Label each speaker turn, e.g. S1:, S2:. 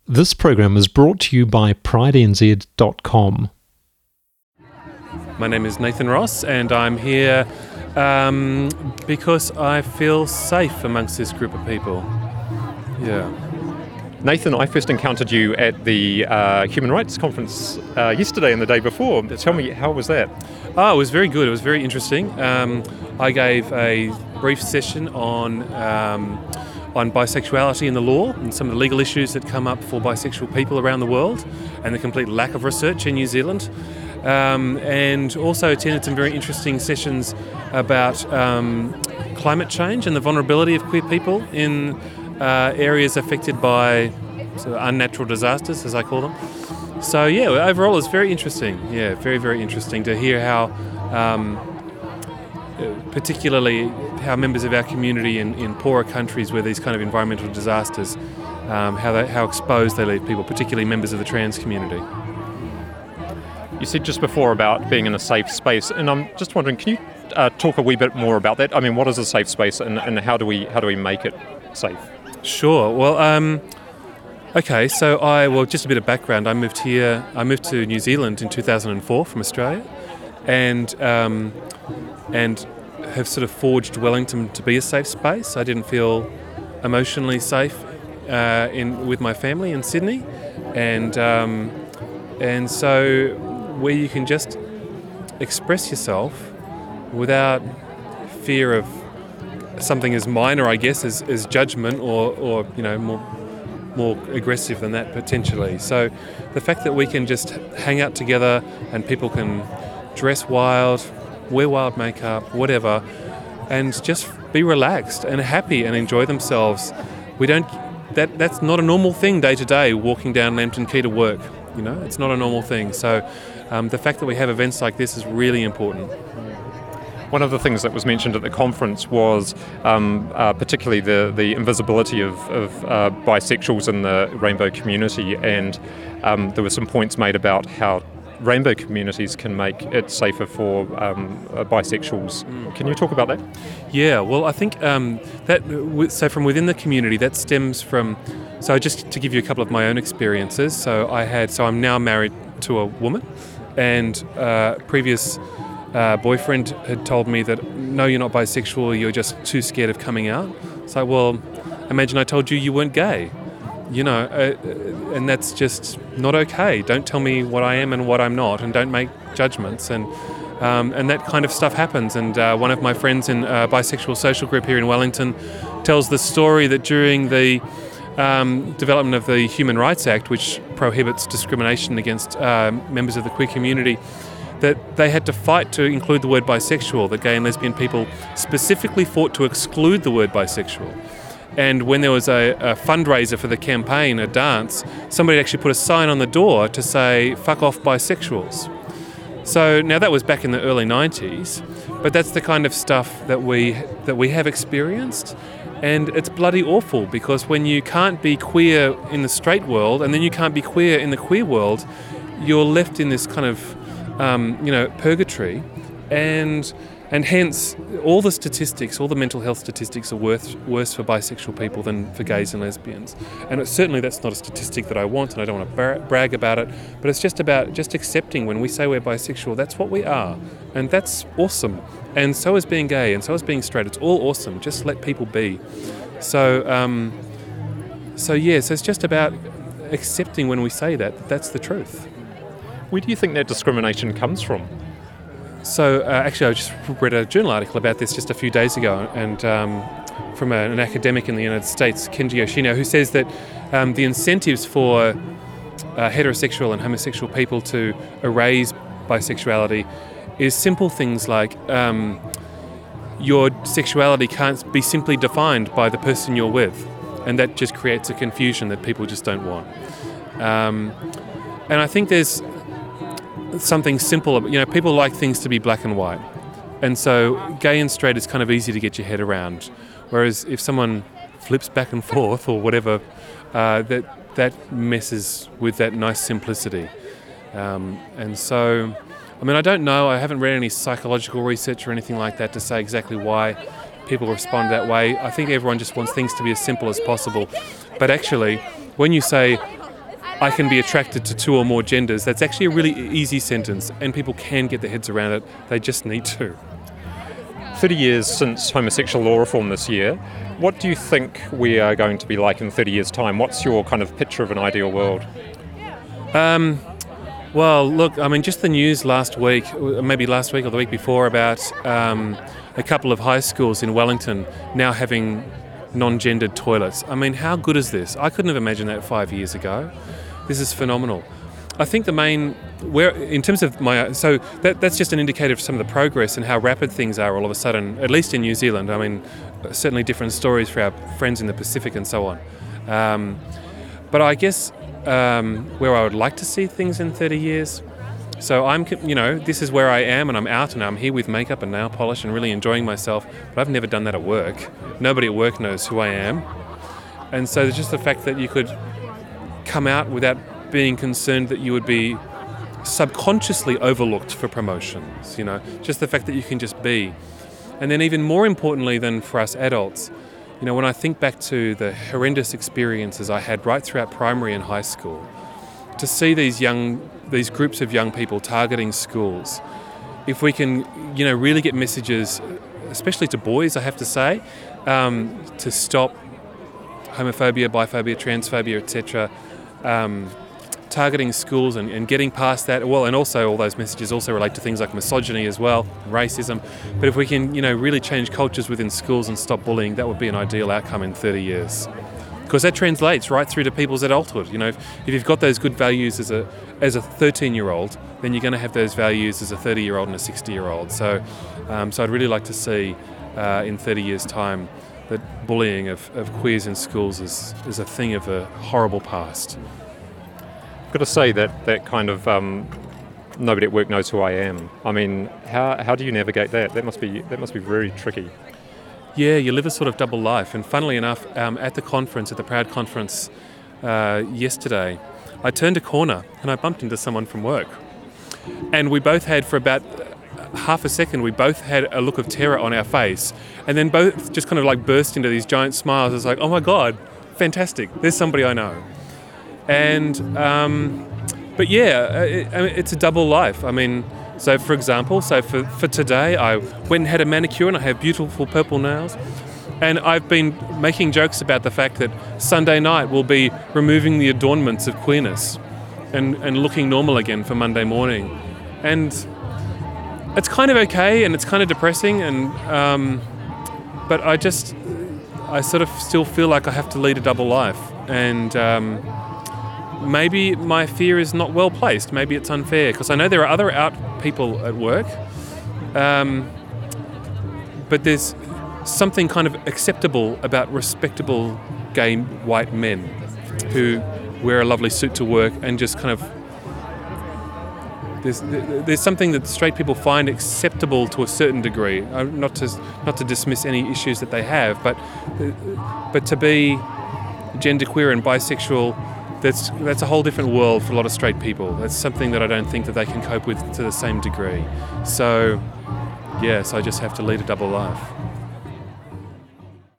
S1: This program is brought to you by PrideNZ.com.
S2: My name is Nathan Ross, and I'm here because I feel safe amongst this group of people. Yeah.
S3: Nathan, I first encountered you at the Human Rights Conference yesterday and the day before. Tell me, how was that?
S2: Oh, it was very good. It was very interesting. I gave a brief session on bisexuality in the law and some of the legal issues that come up for bisexual people around the world and the complete lack of research in New Zealand. And also attended some very interesting sessions about climate change and the vulnerability of queer people in areas affected by sort of unnatural disasters, as I call them. So yeah, overall it's very interesting. Yeah, very, very interesting to hear how, particularly how members of our community in poorer countries where these kind of environmental disasters, how exposed they leave people, particularly members of the trans community.
S3: You said just before about being in a safe space, and I'm just wondering, can you talk a wee bit more about that? I mean, what is a safe space, and how do we make it safe?
S2: Sure. Well, okay. So just a bit of background. I moved to New Zealand in 2004 from Australia, and have sort of forged Wellington to be a safe space. I didn't feel emotionally safe with my family in Sydney, and so where you can just express yourself without fear of something as minor, I guess, as judgment or more aggressive than that potentially. So the fact that we can just hang out together and people can dress wild, wear wild makeup, whatever, and just be relaxed and happy and enjoy themselves. That's not a normal thing day to day, walking down Lambton Quay to work. It's not a normal thing. So the fact that we have events like this is really important.
S3: One of the things that was mentioned at the conference was particularly the invisibility of bisexuals in the rainbow community, and there were some points made about how rainbow communities can make it safer for bisexuals. Can you talk about that?
S2: Yeah, well, I think so from within the community, that stems from, so just to give you a couple of my own experiences, so I'm now married to a woman, and previous boyfriend had told me that, no, you're not bisexual, you're just too scared of coming out. So, well, imagine I told you weren't gay. And that's just not okay. Don't tell me what I am and what I'm not, and don't make judgments. And that kind of stuff happens. And one of my friends in a bisexual social group here in Wellington tells the story that during the development of the Human Rights Act, which prohibits discrimination against members of the queer community, that they had to fight to include the word bisexual, that gay and lesbian people specifically fought to exclude the word bisexual. And when there was a fundraiser for the campaign, a dance, somebody actually put a sign on the door to say, "Fuck off bisexuals." So now that was back in the early 90s, but that's the kind of stuff that we have experienced. And it's bloody awful, because when you can't be queer in the straight world and then you can't be queer in the queer world, you're left in this kind of purgatory, and hence all the statistics, all the mental health statistics are worse for bisexual people than for gays and lesbians. And certainly that's not a statistic that I want, and I don't want to brag about it, but it's just about just accepting when we say we're bisexual, that's what we are, and that's awesome. And so is being gay, and so is being straight. It's all awesome. Just let people be. So it's just about accepting when we say that that's the truth.
S3: Where do you think that discrimination comes from?
S2: So actually I just read a journal article about this just a few days ago, and from an academic in the United States, Kenji Yoshino, who says that the incentives for heterosexual and homosexual people to erase bisexuality is simple things like your sexuality can't be simply defined by the person you're with, and that just creates a confusion that people just don't want. And I think there's something simple, people like things to be black and white, and so gay and straight is kind of easy to get your head around, whereas if someone flips back and forth or whatever, that messes with that nice simplicity. And so, I don't know, I haven't read any psychological research or anything like that to say exactly why people respond that way. I think everyone just wants things to be as simple as possible, but actually when you say I can be attracted to two or more genders. That's actually a really easy sentence, and people can get their heads around it. They just need to.
S3: 30 years since homosexual law reform this year. What do you think we are going to be like in 30 years' time? What's your kind of picture of an ideal world?
S2: Well, look, I mean, just the news last week, maybe last week or the week before, about a couple of high schools in Wellington now having non-gendered toilets. I mean, how good is this? I couldn't have imagined that 5 years ago. This is phenomenal. I think in terms of that's just an indicator of some of the progress and how rapid things are all of a sudden, at least in New Zealand. I mean, certainly different stories for our friends in the Pacific and so on. But I guess where I would like to see things in 30 years. So this is where I am, and I'm out and I'm here with makeup and nail polish and really enjoying myself, but I've never done that at work. Nobody at work knows who I am. And so just the fact that you could come out without being concerned that you would be subconsciously overlooked for promotions, just the fact that you can just be. And then even more importantly than for us adults, when I think back to the horrendous experiences I had right throughout primary and high school, to see these groups of young people targeting schools, if we can, really get messages, especially to boys, I have to say, to stop homophobia, biphobia, transphobia, etc., targeting schools and getting past that. Well, and also all those messages also relate to things like misogyny as well, racism. But if we can, really change cultures within schools and stop bullying, that would be an ideal outcome in 30 years. Because that translates right through to people's adulthood. If you've got those good values as a 13-year-old, then you're going to have those values as a 30-year-old and a 60-year-old. So I'd really like to see in 30 years' time that bullying of queers in schools is a thing of a horrible past.
S3: I've got to say that kind of nobody at work knows who I am. I mean, how do you navigate that? That must be very tricky.
S2: Yeah, you live a sort of double life. And funnily enough, at the Proud conference yesterday, I turned a corner and I bumped into someone from work. And we both had, for about half a second, we both had a look of terror on our face. And then both just kind of like burst into these giant smiles. It's like, oh my God, fantastic. There's somebody I know. And, but yeah, it's a double life. I mean, so for example, for today, I went and had a manicure and I have beautiful purple nails. And I've been making jokes about the fact that Sunday night we'll be removing the adornments of queerness and looking normal again for Monday morning. And it's kind of okay and it's kind of depressing, but I sort of still feel like I have to lead a double life. And maybe my fear is not well placed. Maybe it's unfair, because I know there are other out people at work, but there's something kind of acceptable about respectable gay white men who wear a lovely suit to work and just kind of there's something that straight people find acceptable to a certain degree. Not to dismiss any issues that they have, but to be genderqueer and bisexual, that's a whole different world for a lot of straight people. That's something that I don't think that they can cope with to the same degree. So, yes, I just have to lead a double life.